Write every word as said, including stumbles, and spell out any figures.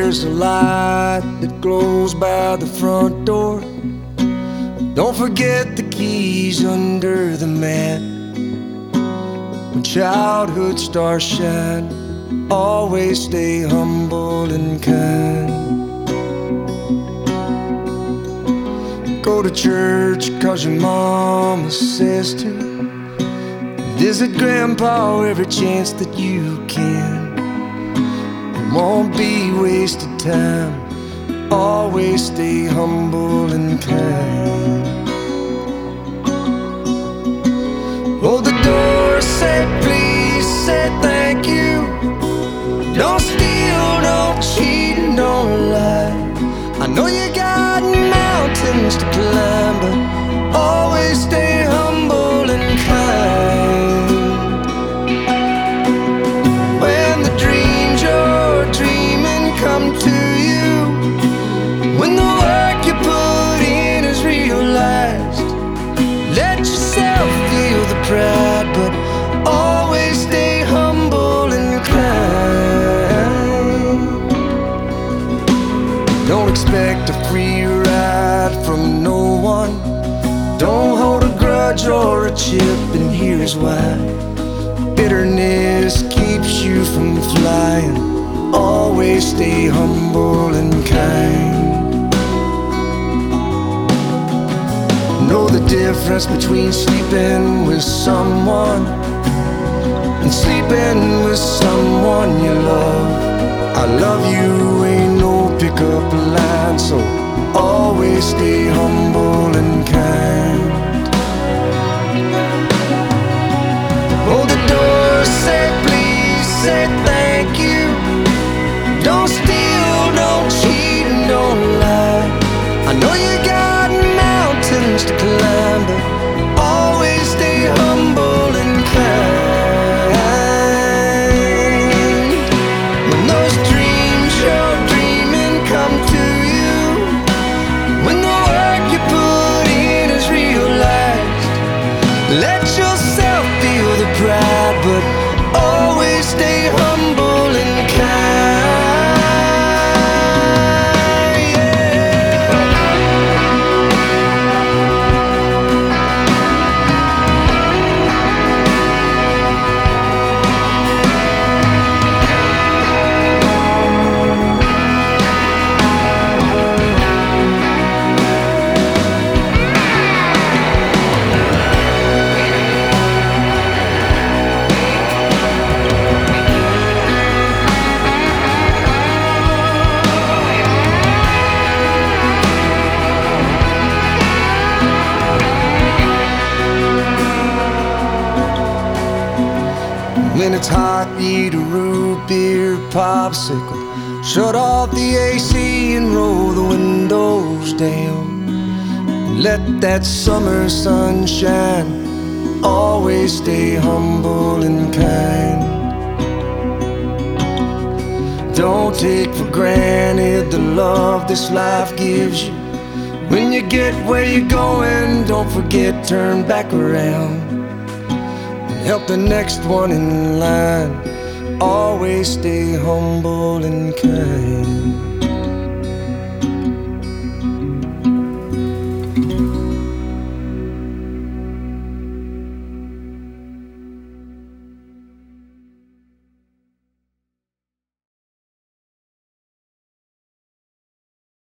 there's a light that glows by the front door. Don't forget the keys under the mat. When childhood stars shine, always stay humble and kind. Go to church cause your mama says to. Visit grandpa every chance that you can. It won't be wasted time. Always stay humble and kind. Hold the door, say please, say thank you. Don't steal, don't cheat, and don't lie. I know you got mountains to climb, but always stay humble and kind. When the dreams you're dreaming come to you, when the work you put in is realized, let yourself feel the pride, but always stay humble and kind. Don't expect a free ride from no one. Don't hold a grudge or a chip, and here's why. Bitterness keeps you from flying. Always stay humble and kind. Know the difference between sleeping with someone and sleeping with someone you love. I love you ain't no pickup line, so always stay humble and kind. Hold the door, say please, say thank you. Don't steal, don't cheat, and don't lie. I know you got mountains to climb, but always stay humble and kind. When those dreams you're dreaming come to you, when the work you put in is realized, let yourself feel the pride, but always stay humble and kind. When it's hot, eat a root beer popsicle. Shut off the A C and roll the windows down. Let that summer sun shine. Always stay humble and kind. Don't take for granted the love this life gives you. When you get where you're going, don't forget, turn back around. Help the next one in line. Always stay humble and kind.